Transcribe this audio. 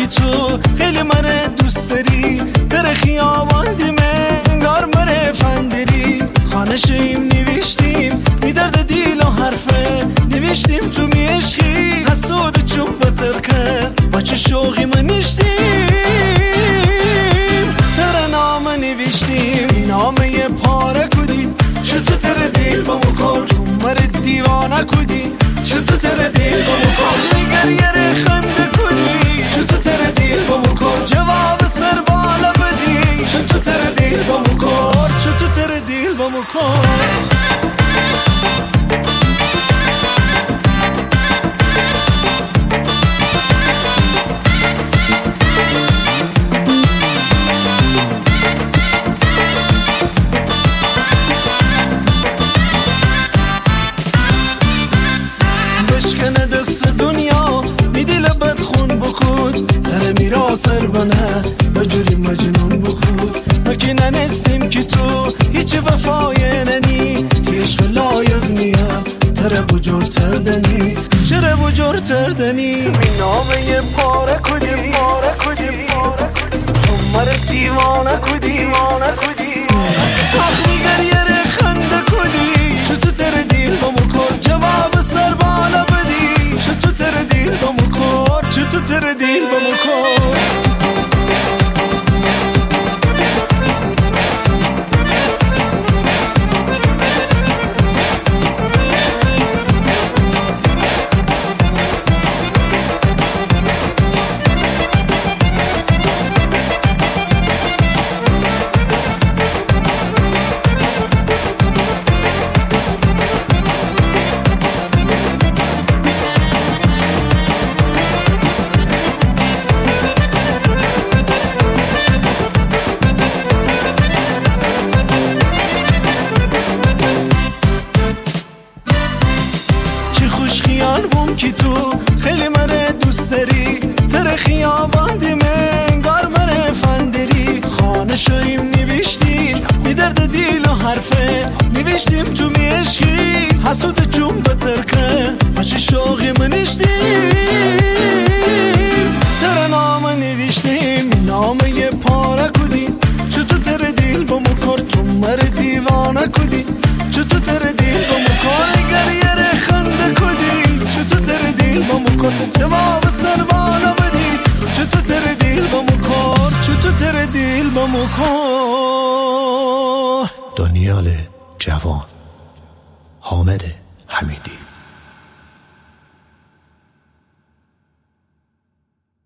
که تو خیلی مره دوست داری، در خیابان دیمه انگار مره فندری. خانه شیم نوشتیم می درد دیل و حرفه، نوشتیم تو می عشقی حسود چون بتر که با چه شوقی من نشتیم. تر نامه نوشتیم نامه یه پاره کدی، چطور تر دیل با مکن تو مرد دیوانه کدی، چطور تر دیل با مکن نگر یه خنده کدی، چطور تر دیل با مکن جواب سر بالا بدی، چطور تر دیل با مکن، چطور تر دیل با مکن. بشکنه دست دنیا میدی لبت خون بکود، تره میرا سر بنه بجوری مجنون بکود. مکی ننستیم که تو هیچ وفای ننی، که عشق لایق نیم تره بجور تردنی، چره بجور تردنی. نامه یه پاره کدی پاره کدی همار دیوانه کدی مانه کدی، آخری گریه خنده کدی، چطور تر دیل با مکن جواب سر بالا بدی، چطور تر دیل با مکن، چطور تر دیل با مکن. که تو خیلی مره دوست داری، تر خیابان دیمه انگار مره فندری. خانه شویم نوشتیم می درد دیل و حرفه، نوشتیم تو می عشقی حسود چون بتر که بچه شوقی من نشتیم. تر نامه نوشتیم نامه یه پاره کدی، چطور تر دیل با مکر تو مر دیوانه کدی، چطور تر دیل با مکر گریه خنده کدی، چطور تر دیل با مکن جواب سر بالا بدی، چطور تر دیل با مکن، چطور تر دیل با مکن. دانیال جوان، حامد حمیدی.